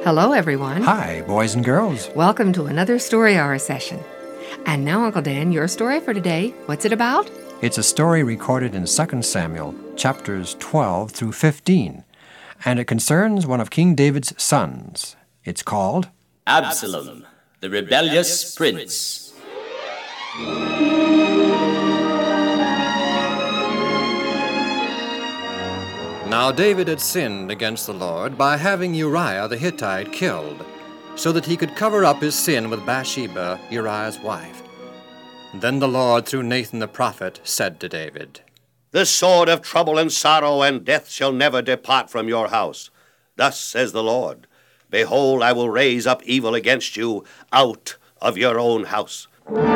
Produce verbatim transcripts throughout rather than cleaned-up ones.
Hello, everyone. Hi, boys and girls. Welcome to another Story Hour session. And now, Uncle Dan, your story for today. What's it about? It's a story recorded in Second Samuel, chapters twelve through fifteen, and it concerns one of King David's sons. It's called Absalom, the Rebellious Prince. Now David had sinned against the Lord by having Uriah the Hittite killed, so that he could cover up his sin with Bathsheba, Uriah's wife. Then the Lord, through Nathan the prophet, said to David, "The sword of trouble and sorrow and death shall never depart from your house. Thus says the Lord, Behold, I will raise up evil against you out of your own house."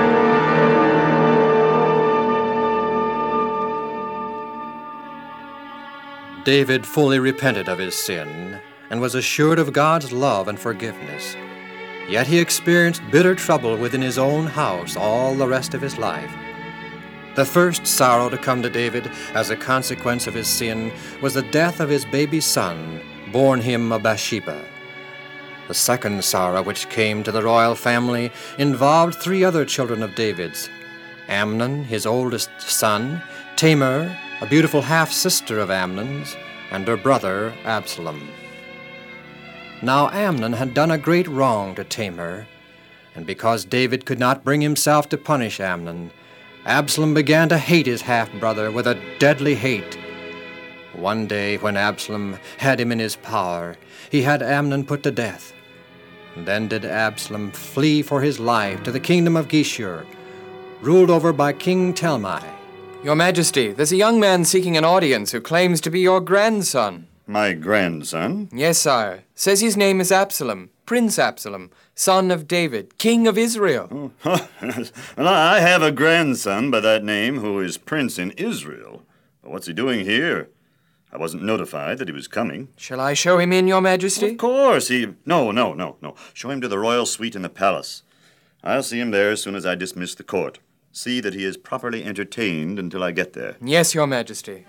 David fully repented of his sin and was assured of God's love and forgiveness. Yet he experienced bitter trouble within his own house all the rest of his life. The first sorrow to come to David as a consequence of his sin was the death of his baby son, born him of Bathsheba. The second sorrow which came to the royal family involved three other children of David's: Amnon, his oldest son, Tamar, a beautiful half-sister of Amnon's, and her brother Absalom. Now Amnon had done a great wrong to Tamar, and because David could not bring himself to punish Amnon, Absalom began to hate his half-brother with a deadly hate. One day, when Absalom had him in his power, he had Amnon put to death. Then did Absalom flee for his life to the kingdom of Geshur, ruled over by King Talmai. Your Majesty, there's a young man seeking an audience who claims to be your grandson. My grandson? Yes, sire. Says his name is Absalom, Prince Absalom, son of David, king of Israel. Oh, well, I have a grandson by that name who is prince in Israel. But what's he doing here? I wasn't notified that he was coming. Shall I show him in, Your Majesty? Of course. He... No, no, no, no. Show him to the royal suite in the palace. I'll see him there as soon as I dismiss the court. See that he is properly entertained until I get there. Yes, Your Majesty.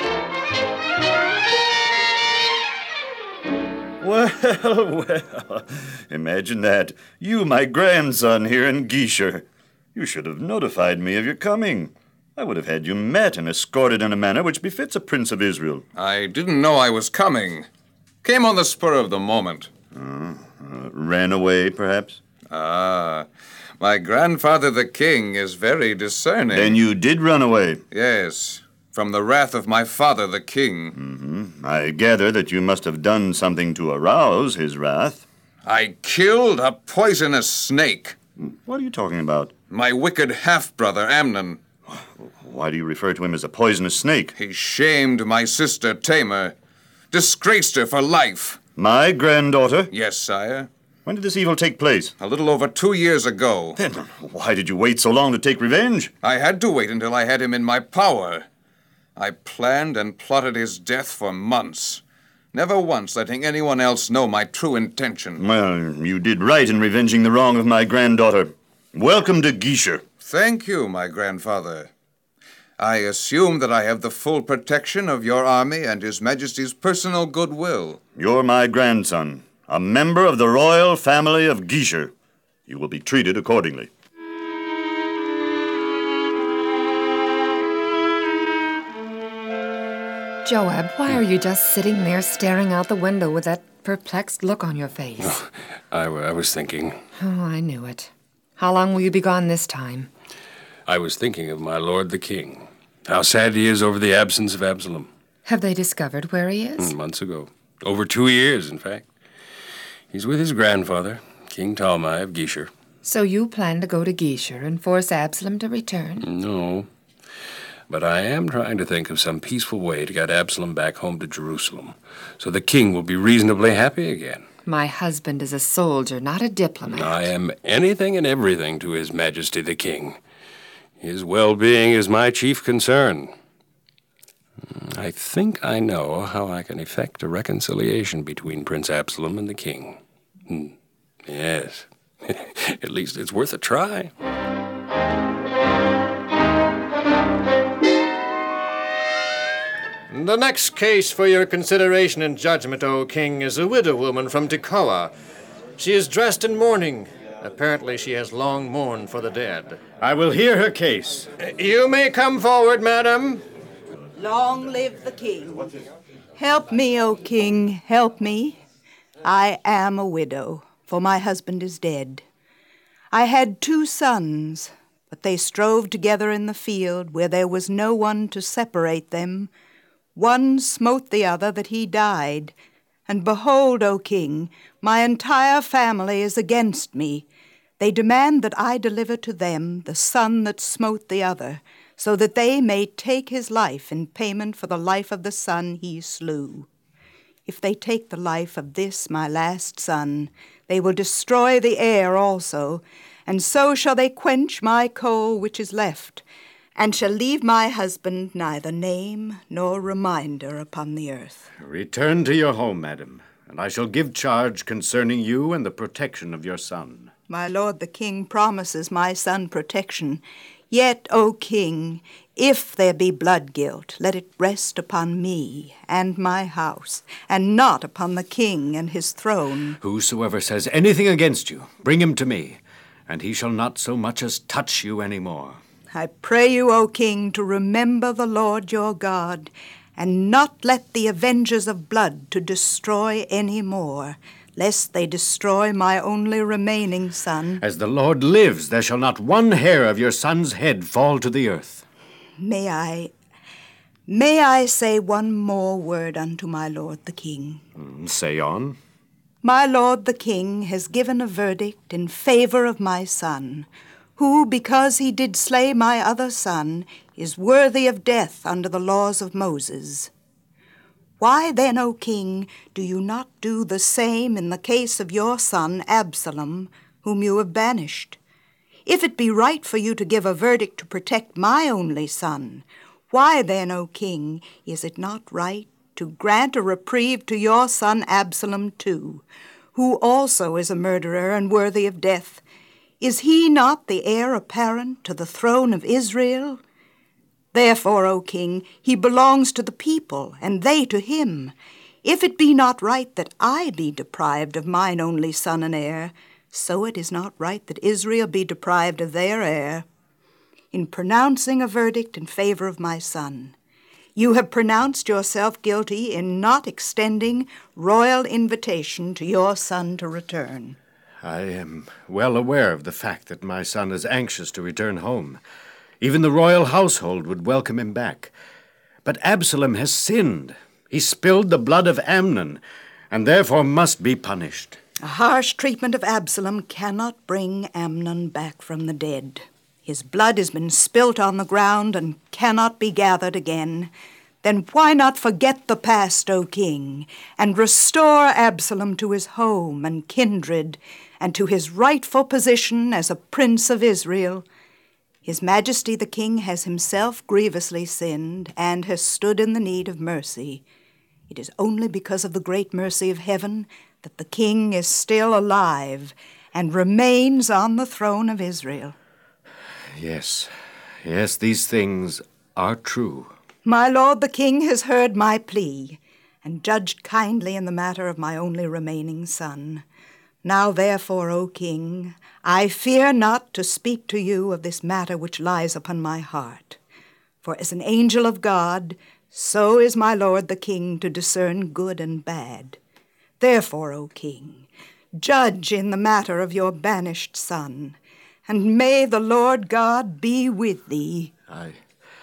Well, well, imagine that. You, my grandson, here in Geshur. You should have notified me of your coming. I would have had you met and escorted in a manner which befits a prince of Israel. I didn't know I was coming. Came on the spur of the moment. Uh, uh, ran away, perhaps? Ah, my grandfather the king is very discerning. Then you did run away? Yes, from the wrath of my father the king. Mm-hmm. I gather that you must have done something to arouse his wrath. I killed a poisonous snake. What are you talking about? My wicked half-brother Amnon. Why do you refer to him as a poisonous snake? He shamed my sister Tamar, disgraced her for life. My granddaughter? Yes, sire. When did this evil take place? A little over two years ago. Then why did you wait so long to take revenge? I had to wait until I had him in my power. I planned and plotted his death for months, never once letting anyone else know my true intention. Well, you did right in revenging the wrong of my granddaughter. Welcome to Geshur. Thank you, my grandfather. I assume that I have the full protection of your army and His Majesty's personal goodwill. You're my grandson, a member of the royal family of Geshur. You will be treated accordingly. Joab, why are you just sitting there staring out the window with that perplexed look on your face? Oh, I, I was thinking. Oh, I knew it. How long will you be gone this time? I was thinking of my lord the king. How sad he is over the absence of Absalom. Have they discovered where he is? Months ago. Over two years, in fact. He's with his grandfather, King Talmai of Geshur. So you plan to go to Geshur and force Absalom to return? No. But I am trying to think of some peaceful way to get Absalom back home to Jerusalem, so the king will be reasonably happy again. My husband is a soldier, not a diplomat. I am anything and everything to His Majesty the King. His well-being is my chief concern. I think I know how I can effect a reconciliation between Prince Absalom and the king. Hmm. Yes. At least it's worth a try. The next case for your consideration and judgment, O king, is a widow woman from Tekoa. She is dressed in mourning. Apparently she has long mourned for the dead. I will hear her case. You may come forward, madam. Long live the king. Help me, O king, help me. I am a widow, for my husband is dead. I had two sons, but they strove together in the field where there was no one to separate them. One smote the other that he died. And behold, O king, my entire family is against me. They demand that I deliver to them the son that smote the other, so that they may take his life in payment for the life of the son he slew. If they take the life of this my last son, they will destroy the heir also, and so shall they quench my coal which is left, and shall leave my husband neither name nor reminder upon the earth. Return to your home, madam, and I shall give charge concerning you and the protection of your son. My lord the king promises my son protection. Yet, O king, if there be blood guilt, let it rest upon me and my house, and not upon the king and his throne. Whosoever says anything against you, bring him to me, and he shall not so much as touch you any more. I pray you, O king, to remember the Lord your God, and not let the avengers of blood to destroy any more, lest they destroy my only remaining son. As the Lord lives, there shall not one hair of your son's head fall to the earth. May I, may I say one more word unto my lord the king? Mm, say on. My lord the king has given a verdict in favor of my son, who, because he did slay my other son, is worthy of death under the laws of Moses. Why then, O king, do you not do the same in the case of your son Absalom, whom you have banished? If it be right for you to give a verdict to protect my only son, why then, O king, is it not right to grant a reprieve to your son Absalom too, who also is a murderer and worthy of death? Is he not the heir apparent to the throne of Israel? Therefore, O king, he belongs to the people, and they to him. If it be not right that I be deprived of mine only son and heir, so it is not right that Israel be deprived of their heir. In pronouncing a verdict in favor of my son, you have pronounced yourself guilty in not extending royal invitation to your son to return. I am well aware of the fact that my son is anxious to return home. Even the royal household would welcome him back. But Absalom has sinned. He spilled the blood of Amnon, and therefore must be punished. A harsh treatment of Absalom cannot bring Amnon back from the dead. His blood has been spilt on the ground and cannot be gathered again. Then why not forget the past, O king, and restore Absalom to his home and kindred, and to his rightful position as a prince of Israel? His Majesty the King has himself grievously sinned, and has stood in the need of mercy. It is only because of the great mercy of heaven that the King is still alive, and remains on the throne of Israel. Yes, yes, these things are true. My lord the king has heard my plea, and judged kindly in the matter of my only remaining son. Now therefore, O king, I fear not to speak to you of this matter which lies upon my heart. For as an angel of God, so is my lord the king to discern good and bad. Therefore, O king, judge in the matter of your banished son, and may the Lord God be with thee. I...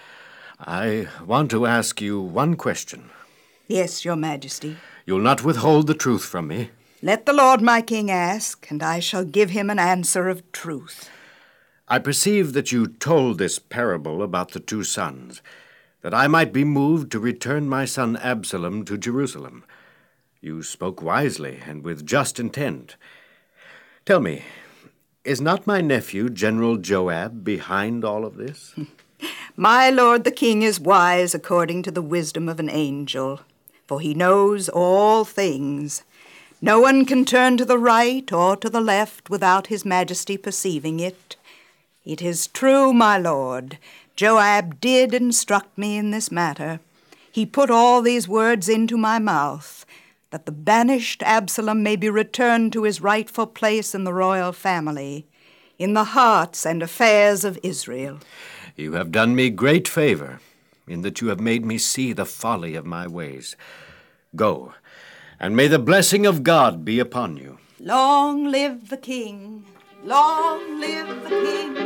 I want to ask you one question. Yes, your majesty. You'll not withhold the truth from me? Let the Lord my king ask, and I shall give him an answer of truth. I perceive that you told this parable about the two sons, that I might be moved to return my son Absalom to Jerusalem. You spoke wisely and with just intent. Tell me, is not my nephew, General Joab, behind all of this? My lord the king is wise according to the wisdom of an angel, for he knows all things. No one can turn to the right or to the left without his majesty perceiving it. It is true, my lord, Joab did instruct me in this matter. he put all these words into my mouth, that the banished Absalom may be returned to his rightful place in the royal family, in the hearts and affairs of Israel. You have done me great favor, in that you have made me see the folly of my ways. Go, and may the blessing of God be upon you. Long live the king! Long live the king!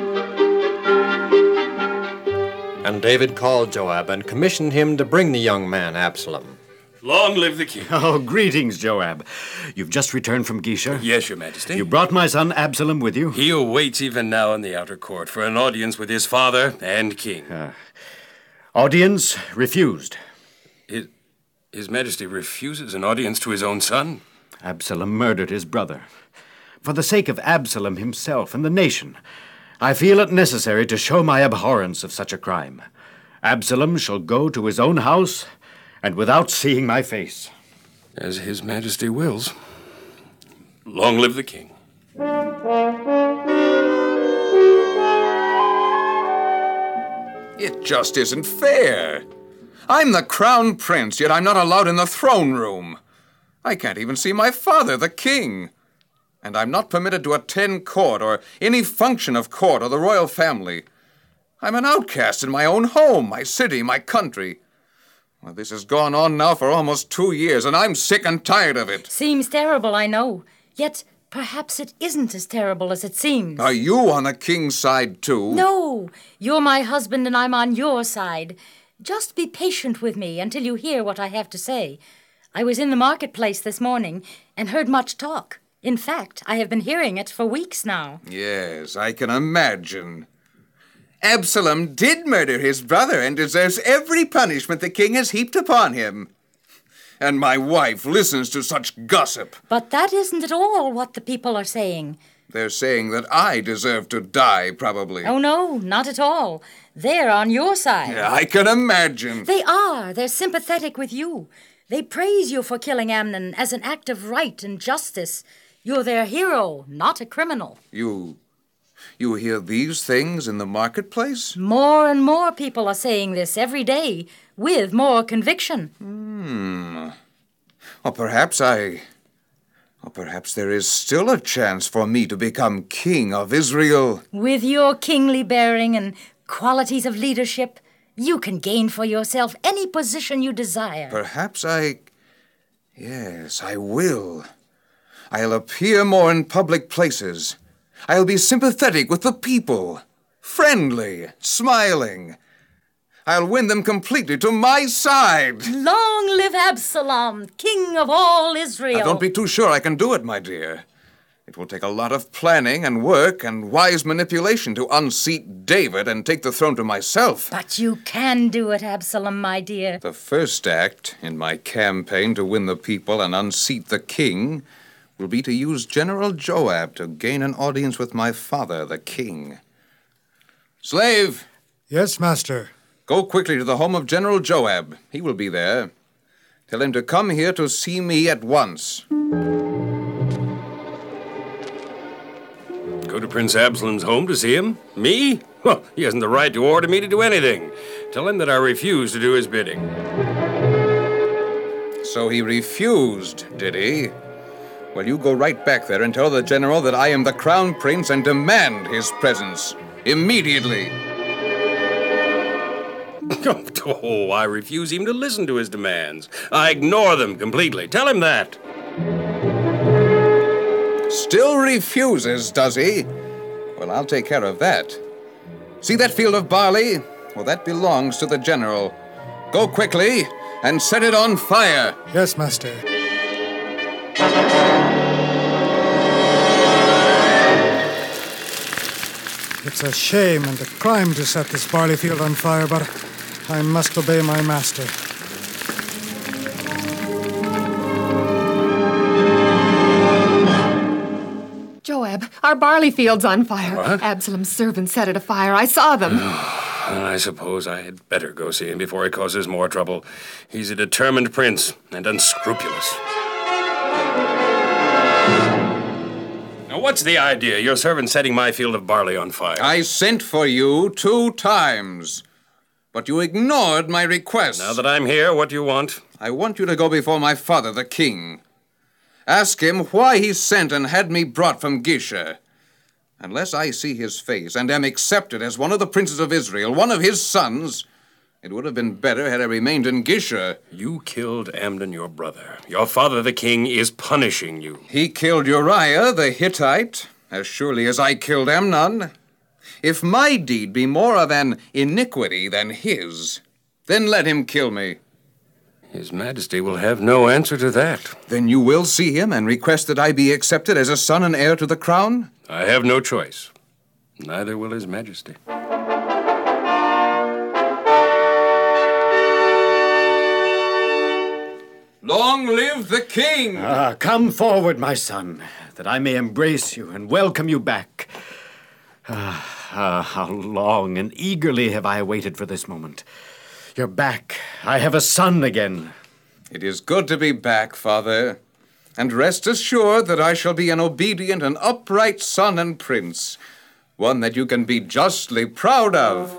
And David called Joab and commissioned him to bring the young man Absalom. Long live the king. Oh, greetings, Joab. You've just returned from Geshur? Yes, Your Majesty. You brought my son Absalom with you? He awaits even now in the outer court for an audience with his father and king. Uh, audience refused. His, his Majesty refuses an audience to his own son? Absalom murdered his brother. For the sake of Absalom himself and the nation, I feel it necessary to show my abhorrence of such a crime. Absalom shall go to his own house, and without seeing my face. As his Majesty wills. Long live the king. It just isn't fair. I'm the crown prince, yet I'm not allowed in the throne room. I can't even see my father, the king. And I'm not permitted to attend court or any function of court or the royal family. I'm an outcast in my own home, my city, my country. Well, this has gone on now for almost two years, and I'm sick and tired of it. Seems terrible, I know. Yet perhaps it isn't as terrible as it seems. Are you on the king's side, too? No. You're my husband, and I'm on your side. Just be patient with me until you hear what I have to say. I was in the marketplace this morning and heard much talk. In fact, I have been hearing it for weeks now. Yes, I can imagine. Absalom did murder his brother and deserves every punishment the king has heaped upon him. And my wife listens to such gossip. But that isn't at all what the people are saying. They're saying that I deserve to die, probably. Oh, no, not at all. They're on your side. Yeah, I can imagine. They are. They're sympathetic with you. They praise you for killing Amnon as an act of right and justice. You're their hero, not a criminal. You... You hear these things in the marketplace? More and more people are saying this every day, with more conviction. Hmm. Or perhaps I... Or perhaps there is still a chance for me to become king of Israel. With your kingly bearing and qualities of leadership, you can gain for yourself any position you desire. Perhaps I... Yes, I will. I'll appear more in public places. I'll be sympathetic with the people, friendly, smiling. I'll win them completely to my side. Long live Absalom, king of all Israel. Now, don't be too sure I can do it, my dear. It will take a lot of planning and work and wise manipulation to unseat David and take the throne to myself. But you can do it, Absalom, my dear. The first act in my campaign to win the people and unseat the king will be to use General Joab to gain an audience with my father, the king. Slave! Yes, master. Go quickly to the home of General Joab. He will be there. Tell him to come here to see me at once. Go to Prince Absalom's home to see him? Me? Well, he hasn't the right to order me to do anything. Tell him that I refuse to do his bidding. So he refused, did he? Well, you go right back there and tell the general that I am the crown prince and demand his presence. Immediately. Oh, I refuse even to listen to his demands. I ignore them completely. Tell him that. Still refuses, does he? Well, I'll take care of that. See that field of barley? Well, that belongs to the general. Go quickly and set it on fire. Yes, master. It's a shame and a crime to set this barley field on fire, but I must obey my master. Joab, our barley field's on fire. What? Absalom's servants set it afire. I saw them. I suppose I had better go see him before he causes more trouble. He's a determined prince and unscrupulous. Now, what's the idea? Your servant setting my field of barley on fire. I sent for you two times. But you ignored my request. Now that I'm here, what do you want? I want you to go before my father, the king. Ask him why he sent and had me brought from Gisha. Unless I see his face and am accepted as one of the princes of Israel, one of his sons, it would have been better had I remained in Gisha. You killed Amnon, your brother. Your father, the king, is punishing you. He killed Uriah, the Hittite, as surely as I killed Amnon. If my deed be more of an iniquity than his, then let him kill me. His Majesty will have no answer to that. Then you will see him and request that I be accepted as a son and heir to the crown? I have no choice. Neither will His Majesty. Long live the king! Ah, come forward, my son, that I may embrace you and welcome you back. Ah, ah, how long and eagerly have I awaited for this moment. You're back. I have a son again. It is good to be back, Father. And rest assured that I shall be an obedient and upright son and prince, one that you can be justly proud of.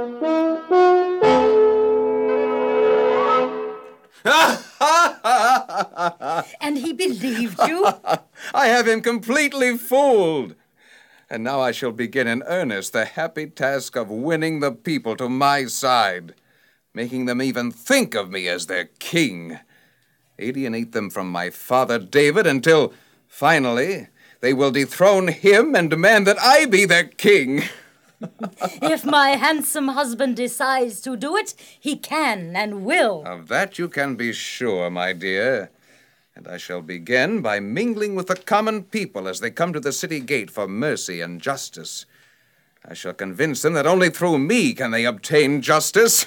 And he believed you? I have him completely fooled. And now I shall begin in earnest the happy task of winning the people to my side, making them even think of me as their king, alienate them from my father David until, finally, they will dethrone him and demand that I be their king. If my handsome husband decides to do it, he can and will. Of that you can be sure, my dear. And I shall begin by mingling with the common people as they come to the city gate for mercy and justice. I shall convince them that only through me can they obtain justice.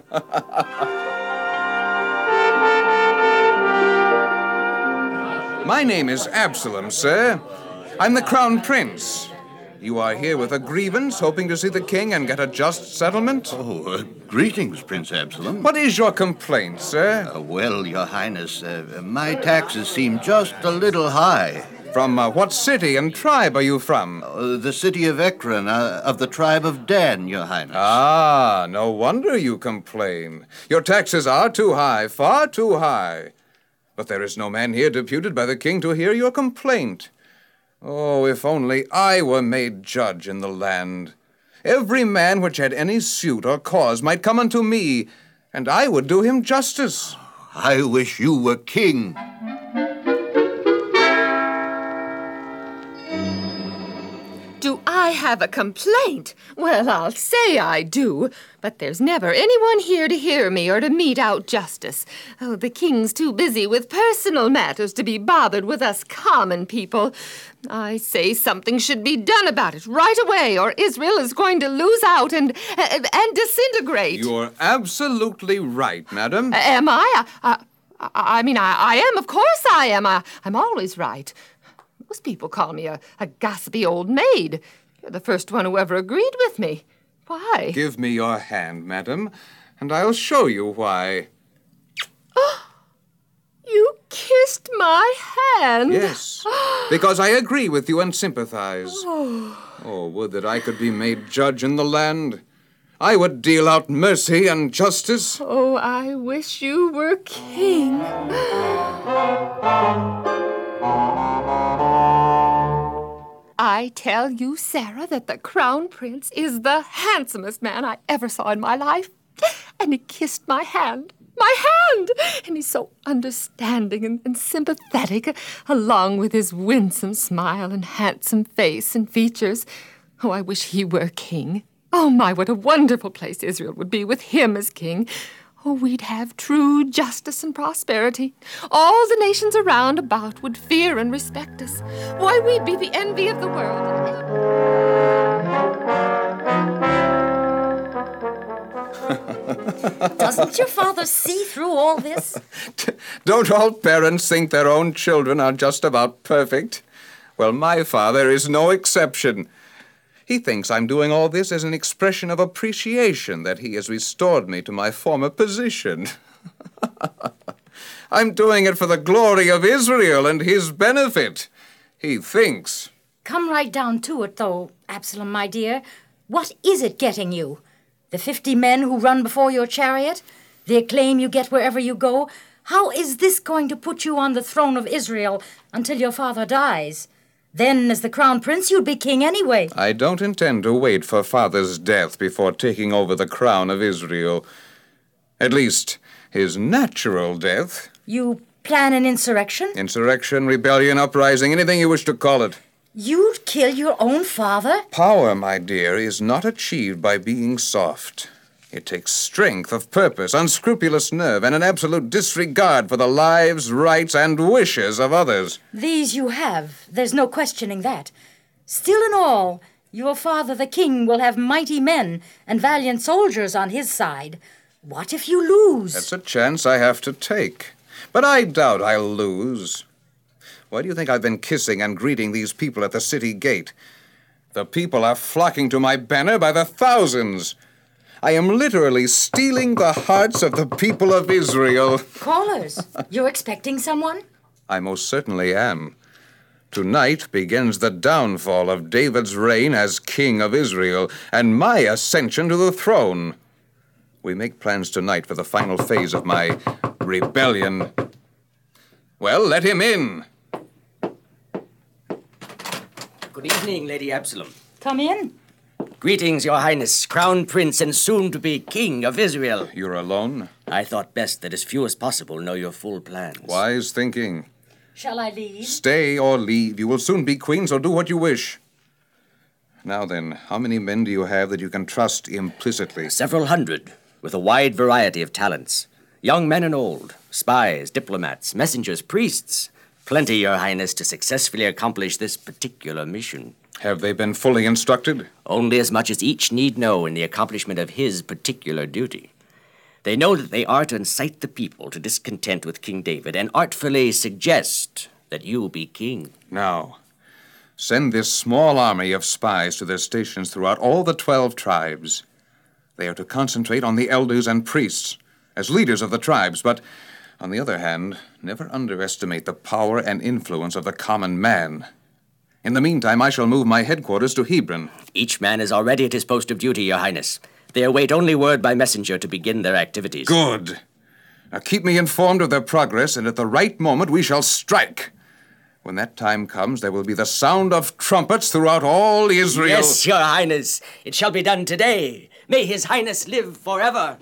My name is Absalom, sir. I'm the crown prince. You are here with a grievance, hoping to see the king and get a just settlement? Oh, uh, greetings, Prince Absalom. What is your complaint, sir? Uh, well, your highness, uh, my taxes seem just a little high. From uh, what city and tribe are you from? Uh, the city of Ekron, uh, of the tribe of Dan, your highness. Ah, no wonder you complain. Your taxes are too high, far too high. But there is no man here deputed by the king to hear your complaint. Oh, if only I were made judge in the land. Every man which had any suit or cause might come unto me, and I would do him justice. I wish you were king. Do I have a complaint? Well, I'll say I do, but there's never anyone here to hear me or to mete out justice. Oh, the king's too busy with personal matters to be bothered with us common people. I say something should be done about it right away, or Israel is going to lose out and and, and disintegrate. You're absolutely right, madam. Uh, am I? I, I, I mean, I, I am. Of course I am. I, I'm always right. Most people call me a, a gossipy old maid. You're the first one who ever agreed with me. Why? Give me your hand, madam, and I'll show you why. You kissed my hand? Yes, because I agree with you and sympathize. Oh. Oh, would that I could be made judge in the land. I would deal out mercy and justice. Oh, I wish you were king. I tell you, Sarah, that the crown prince is the handsomest man I ever saw in my life. And he kissed my hand. My hand! And he's so understanding and, and sympathetic, along with his winsome smile and handsome face and features. Oh, I wish he were king. Oh, my, what a wonderful place Israel would be with him as king. Oh, we'd have true justice and prosperity. All the nations around about would fear and respect us. Why, we'd be the envy of the world. Doesn't your father see through all this? Don't all parents think their own children are just about perfect? Well, my father is no exception. He thinks I'm doing all this as an expression of appreciation that he has restored me to my former position. I'm doing it for the glory of Israel and his benefit, he thinks. Come right down to it, though, Absalom, my dear. What is it getting you? The fifty men who run before your chariot? The acclaim you get wherever you go? How is this going to put you on the throne of Israel until your father dies? Then, as the crown prince, you'd be king anyway. I don't intend to wait for father's death before taking over the crown of Israel. At least, his natural death. You plan an insurrection? Insurrection, rebellion, uprising, anything you wish to call it. You'd kill your own father? Power, my dear, is not achieved by being soft. It takes strength of purpose, unscrupulous nerve, and an absolute disregard for the lives, rights, and wishes of others. These you have. There's no questioning that. Still in all, your father, the king, will have mighty men and valiant soldiers on his side. What if you lose? That's a chance I have to take. But I doubt I'll lose. Why do you think I've been kissing and greeting these people at the city gate? The people are flocking to my banner by the thousands. I am literally stealing the hearts of the people of Israel. Callers, you're expecting someone? I most certainly am. Tonight begins the downfall of David's reign as king of Israel and my ascension to the throne. We make plans tonight for the final phase of my rebellion. Well, let him in. Good evening, Lady Absalom. Come in. Greetings, Your Highness, Crown Prince and soon-to-be King of Israel. You're alone? I thought best that as few as possible know your full plans. Wise thinking. Shall I leave? Stay or leave. You will soon be queen, so do what you wish. Now then, how many men do you have that you can trust implicitly? Several hundred, with a wide variety of talents. Young men and old, spies, diplomats, messengers, priests. Plenty, Your Highness, to successfully accomplish this particular mission. Have they been fully instructed? Only as much as each need know in the accomplishment of his particular duty. They know that they are to incite the people to discontent with King David and artfully suggest that you be king. Now, send this small army of spies to their stations throughout all the twelve tribes. They are to concentrate on the elders and priests as leaders of the tribes, but, on the other hand, never underestimate the power and influence of the common man. In the meantime, I shall move my headquarters to Hebron. Each man is already at his post of duty, Your Highness. They await only word by messenger to begin their activities. Good. Now keep me informed of their progress, and at the right moment we shall strike. When that time comes, there will be the sound of trumpets throughout all Israel. Yes, Your Highness. It shall be done today. May His Highness live forever.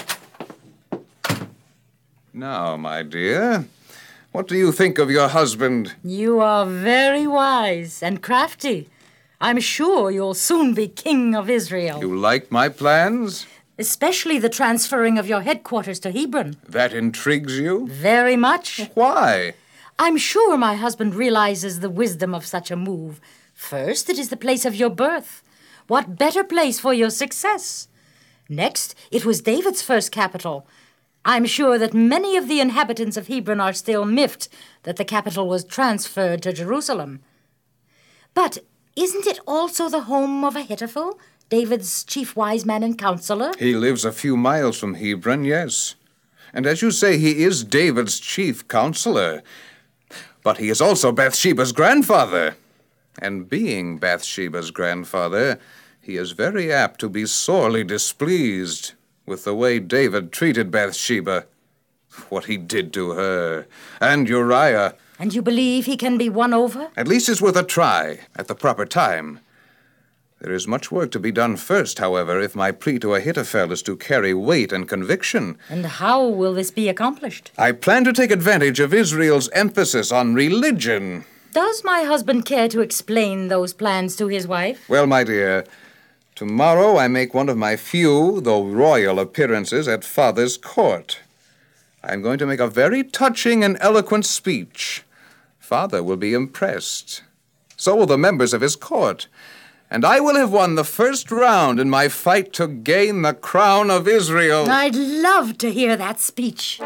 Now, my dear, what do you think of your husband? You are very wise and crafty. I'm sure you'll soon be king of Israel. You like my plans? Especially the transferring of your headquarters to Hebron. That intrigues you? Very much. Why? I'm sure my husband realizes the wisdom of such a move. First, it is the place of your birth. What better place for your success? Next, it was David's first capital. I'm sure that many of the inhabitants of Hebron are still miffed that the capital was transferred to Jerusalem. But isn't it also the home of Ahithophel, David's chief wise man and counselor? He lives a few miles from Hebron, yes. And as you say, he is David's chief counselor. But he is also Bathsheba's grandfather. And being Bathsheba's grandfather, he is very apt to be sorely displeased with the way David treated Bathsheba, what he did to her, and Uriah. And you believe he can be won over? At least it's worth a try, at the proper time. There is much work to be done first, however, if my plea to Ahithophel is to carry weight and conviction. And how will this be accomplished? I plan to take advantage of Israel's emphasis on religion. Does my husband care to explain those plans to his wife? Well, my dear, tomorrow I make one of my few, though royal, appearances at Father's court. I'm going to make a very touching and eloquent speech. Father will be impressed. So will the members of his court. And I will have won the first round in my fight to gain the crown of Israel. I'd love to hear that speech.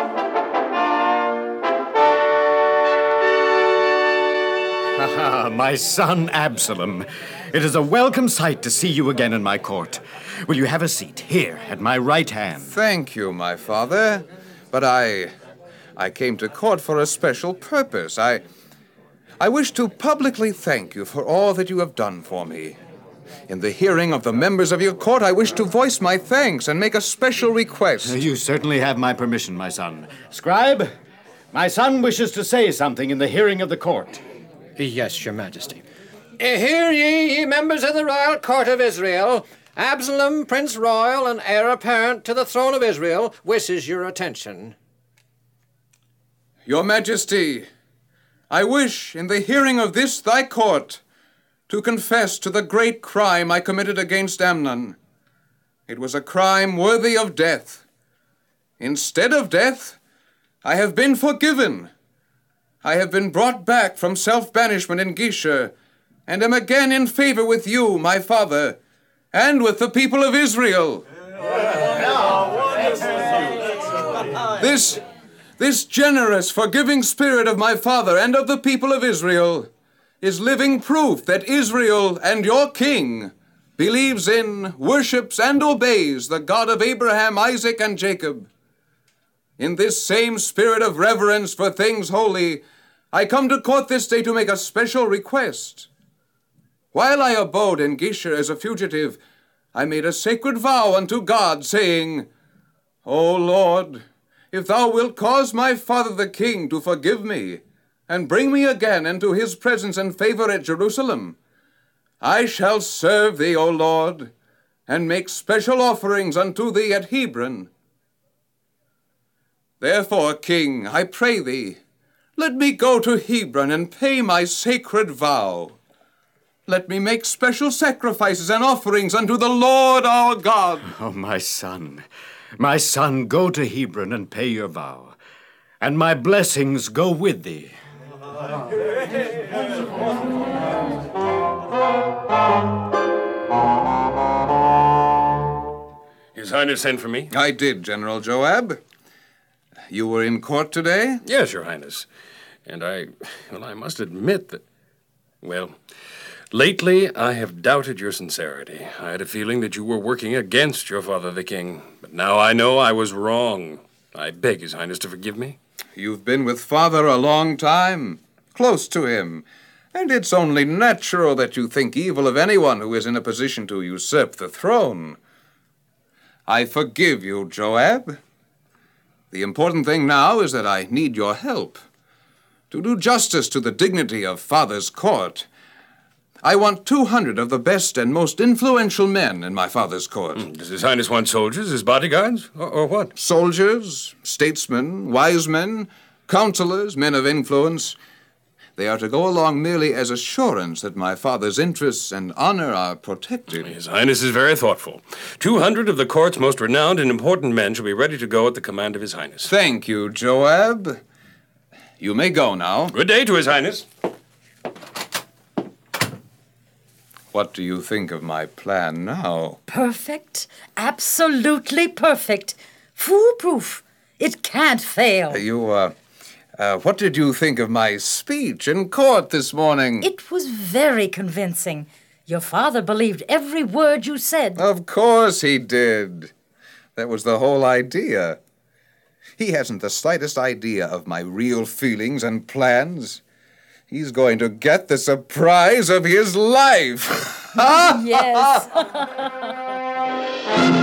Ah, my son Absalom. It is a welcome sight to see you again in my court. Will you have a seat here at my right hand? Thank you, my father. But I... I came to court for a special purpose. I... I wish to publicly thank you for all that you have done for me. in the hearing of the members of your court, I wish to voice my thanks and make a special request. You certainly have my permission, my son. Scribe, my son wishes to say something in the hearing of the court. Yes, your majesty. Hear ye, ye members of the royal court of Israel. Absalom, prince royal and heir apparent to the throne of Israel, wishes your attention. Your majesty, I wish, in the hearing of this thy court, to confess to the great crime I committed against Amnon. It was a crime worthy of death. Instead of death, I have been forgiven. I have been brought back from self-banishment in Geshur, and am again in favor with you, my father, and with the people of Israel. This, this generous, forgiving spirit of my father and of the people of Israel is living proof that Israel and your king believes in, worships, and obeys the God of Abraham, Isaac, and Jacob. In this same spirit of reverence for things holy, I come to court this day to make a special request. While I abode in Geshur as a fugitive, I made a sacred vow unto God, saying, O Lord, if thou wilt cause my father the king to forgive me, and bring me again into his presence and favor at Jerusalem, I shall serve thee, O Lord, and make special offerings unto thee at Hebron. Therefore, King, I pray thee, let me go to Hebron and pay my sacred vow. Let me make special sacrifices and offerings unto the Lord our God. Oh, my son, my son, go to Hebron and pay your vow, and my blessings go with thee. His Highness sent for me? I did, General Joab. You were in court today? Yes, Your Highness. And I, well, I must admit that, well, lately I have doubted your sincerity. I had a feeling that you were working against your father the king. But now I know I was wrong. I beg His Highness to forgive me. You've been with father a long time, close to him, and it's only natural that you think evil of anyone who is in a position to usurp the throne. I forgive you, Joab. The important thing now is that I need your help. To do justice to the dignity of father's court, I want two hundred of the best and most influential men in my father's court. Mm, does His Highness want soldiers as bodyguards, or, or what? Soldiers, statesmen, wise men, counselors, men of influence. They are to go along merely as assurance that my father's interests and honor are protected. His Highness is very thoughtful. Two hundred of the court's most renowned and important men shall be ready to go at the command of His Highness. Thank you, Joab. You may go now. Good day to His Highness. What do you think of my plan now? Perfect. Absolutely perfect. Foolproof. It can't fail. You, uh... Uh, what did you think of my speech in court this morning? It was very convincing. Your father believed every word you said. Of course he did. That was the whole idea. He hasn't the slightest idea of my real feelings and plans. He's going to get the surprise of his life. Yes.